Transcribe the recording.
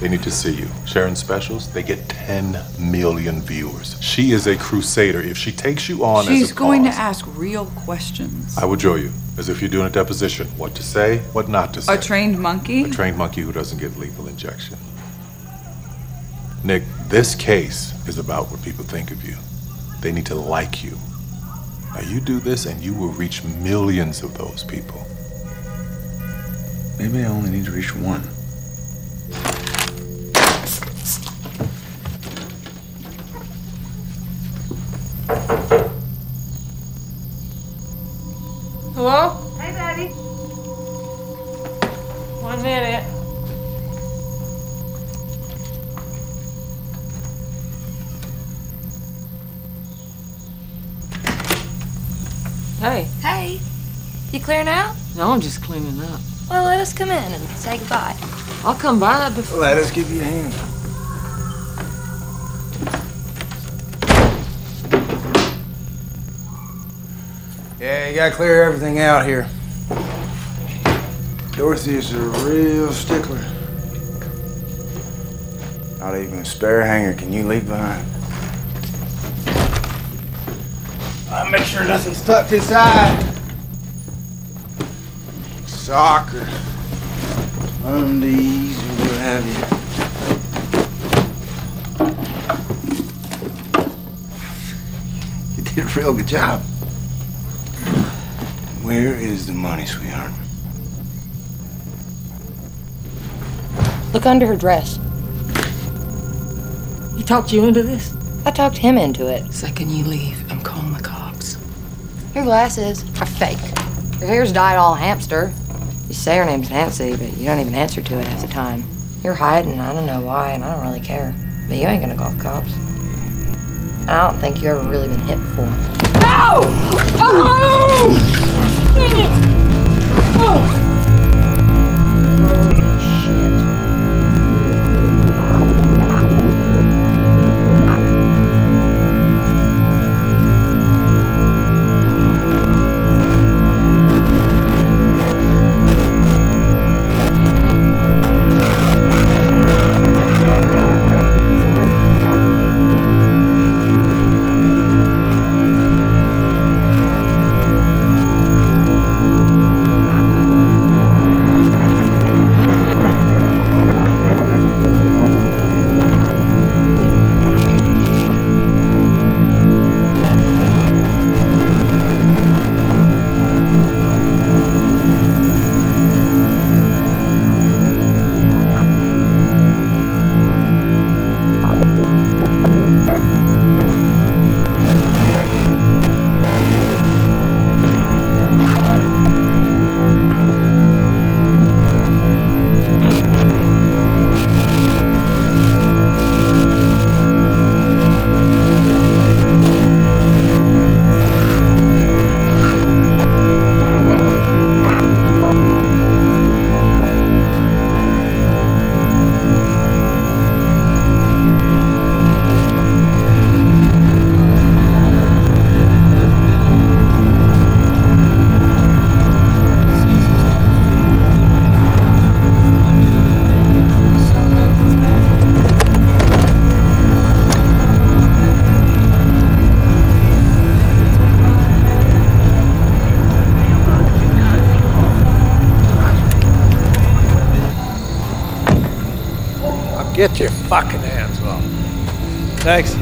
They need to see you. Sharon specials, they get 10 million viewers. She is a crusader. If she takes you on She's going to ask real questions. I will drill you, as if you're doing a deposition. What to say, what not to say. A trained monkey? A trained monkey who doesn't get lethal injection. Nick, this case is about what people think of you. They need to like you. Now you do this and you will reach millions of those people. Maybe I only need to reach one. Hello? Hey, baby. 1 minute. Hey. Hey. You clearing out? No, I'm just cleaning up. Well, let us come in and say goodbye. I'll come by before. Let us give you a hand. Yeah, you gotta clear everything out here. Dorothy is a real stickler. Not even a spare hanger can you leave behind. I'll make sure nothing's tucked inside. Sock or undies or what have you. You did a real good job. Where is the money, sweetheart? Look under her dress. He talked you into this? I talked him into it. The second you leave, I'm calling the cops. Your glasses are fake. Your hair's dyed all hamster. You say her name's Nancy, but you don't even answer to it half the time. You're hiding, I don't know why, and I don't really care. But you ain't gonna call the cops. I don't think you ever really been hit before. No! Oh! Dang it! Oh! Get your fucking hands off. Thanks.